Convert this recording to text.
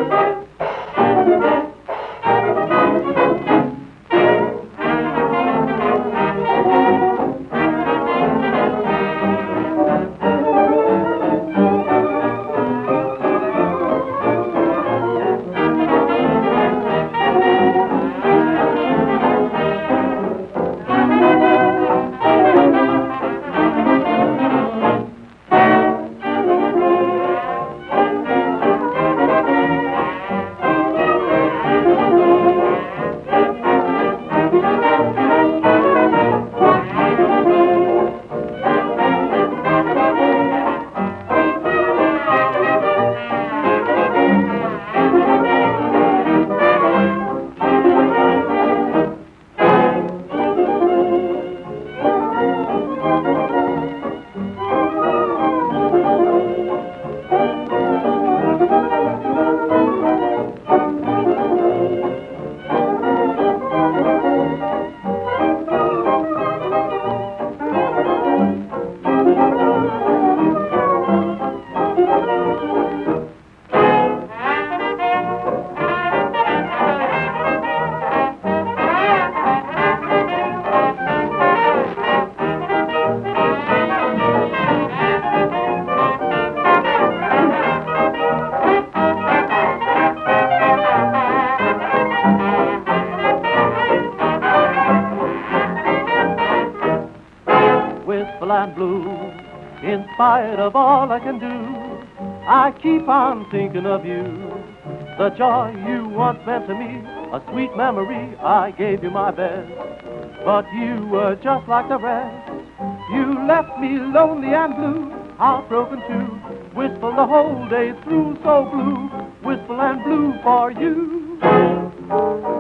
Wistful and blue, in spite of all I can do, I keep on thinking of you. The joy you once meant to me, a sweet memory, I gave you my best. But you were just like the rest. You left me lonely and blue, heartbroken too, wistful the whole day through, so blue, wistful and blue for you.